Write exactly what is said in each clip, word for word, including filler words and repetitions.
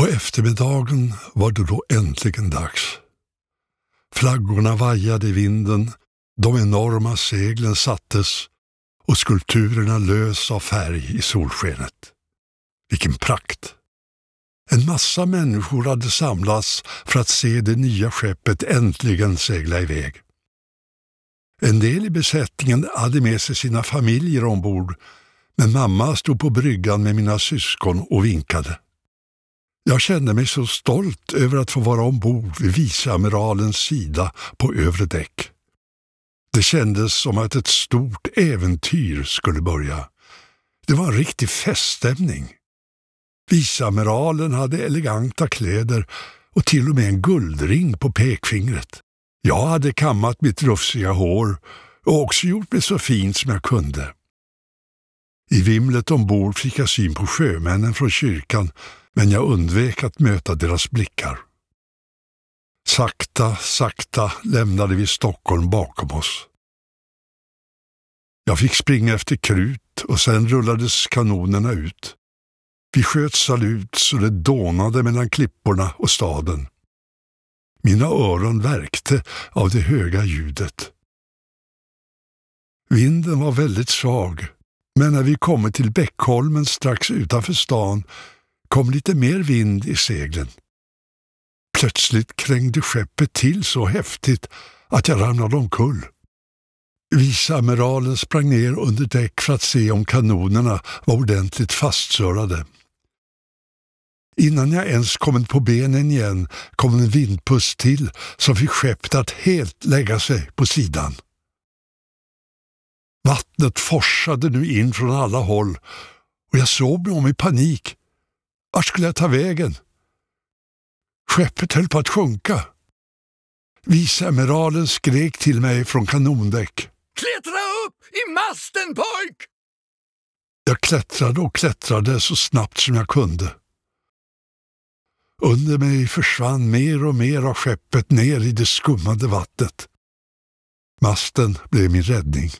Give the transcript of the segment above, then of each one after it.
På eftermiddagen var det då äntligen dags. Flaggorna vajade i vinden, de enorma seglen sattes och skulpturerna lös av färg i solskenet. Vilken prakt! En massa människor hade samlats för att se det nya skeppet äntligen segla iväg. En del i besättningen hade med sig sina familjer ombord, men mamma stod på bryggan med mina syskon och vinkade. Jag kände mig så stolt över att få vara ombord vid viceamiralens sida på övre däck. Det kändes som att ett stort äventyr skulle börja. Det var en riktig feststämning. Viceamiralen hade eleganta kläder och till och med en guldring på pekfingret. Jag hade kammat mitt rufsiga hår och också gjort mig så fint som jag kunde. I vimlet ombord fick jag syn på sjömännen från kyrkan, men jag undvek att möta deras blickar. Sakta, sakta lämnade vi Stockholm bakom oss. Jag fick springa efter krut och sen rullades kanonerna ut. Vi sköt salut så det dånade mellan klipporna och staden. Mina öron värkte av det höga ljudet. Vinden var väldigt svag, men när vi kom till Bäckholmen strax utanför stan kom lite mer vind i seglen. Plötsligt krängde skeppet till så häftigt att jag ramlade omkull. Viceamiralen sprang ner under däck för att se om kanonerna var ordentligt fastsörade. Innan jag ens kommit på benen igen kom en vindpust till som fick skeppet att helt lägga sig på sidan. Vattnet forsade nu in från alla håll och jag såg mig om i panik. Vart skulle jag ta vägen? Skeppet höll på att sjunka. Viceamiralen skrek till mig från kanondäck. Klättra upp i masten, pojk! Jag klättrade och klättrade så snabbt som jag kunde. Under mig försvann mer och mer av skeppet ner i det skummande vattnet. Masten blev min räddning.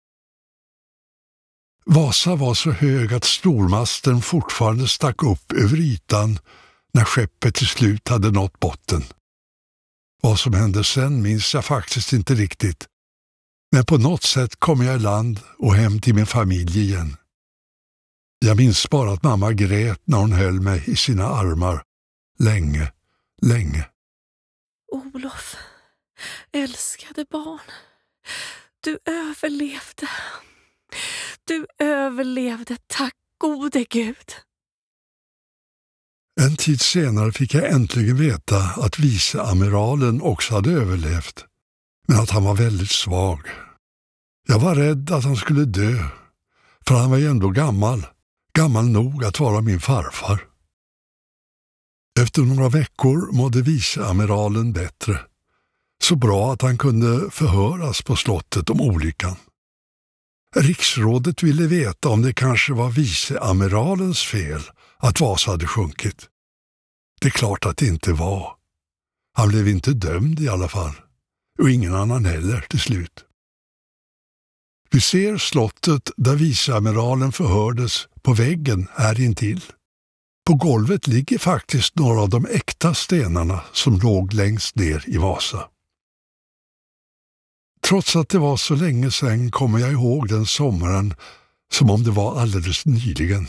Vasa var så hög att stormasten fortfarande stack upp över ytan när skeppet till slut hade nått botten. Vad som hände sen minns jag faktiskt inte riktigt, men på något sätt kom jag i land och hem till min familj igen. Jag minns bara att mamma grät när hon höll mig i sina armar. Länge, länge. Olof, älskade barn, du överlevde. Du överlevde, tack gode Gud. En tid senare fick jag äntligen veta att viceamiralen också hade överlevt, men att han var väldigt svag. Jag var rädd att han skulle dö, för han var ju ändå gammal, gammal nog att vara min farfar. Efter några veckor mådde viceamiralen bättre, så bra att han kunde förhöras på slottet om olyckan. Riksrådet ville veta om det kanske var viceamiralens fel att Vasa hade sjunkit. Det är klart att det inte var. Han blev inte dömd i alla fall, och ingen annan heller till slut. Vi ser slottet där viceamiralen förhördes på väggen här intill. På golvet ligger faktiskt några av de äkta stenarna som låg längst ner i Vasa. Trots att det var så länge sedan kommer jag ihåg den sommaren som om det var alldeles nyligen.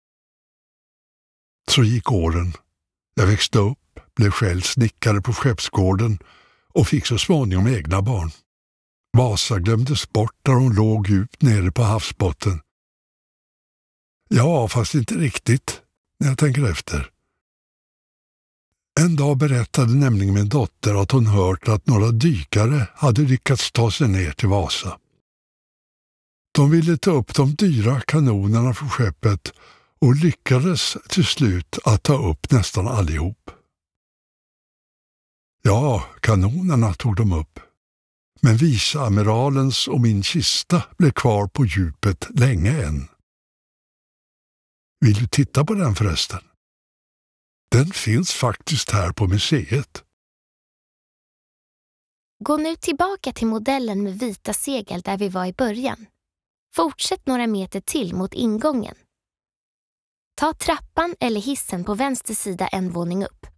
Så gick åren. Jag växte upp, blev själv snickare på skeppsgården och fick så småningom egna barn. Vasa glömdes bort där hon låg djupt nere på havsbotten. Ja, fast inte riktigt när jag tänker efter. En dag berättade nämligen min dotter att hon hört att några dykare hade lyckats ta sig ner till Vasa. De ville ta upp de dyra kanonerna från skeppet och lyckades till slut att ta upp nästan allihop. Ja, kanonerna tog de upp. Men viceamiralens och min kista blev kvar på djupet länge än. Vill du titta på den förresten? Den finns faktiskt här på museet. Gå nu tillbaka till modellen med vita segel där vi var i början. Fortsätt några meter till mot ingången. Ta trappan eller hissen på vänster sida en våning upp.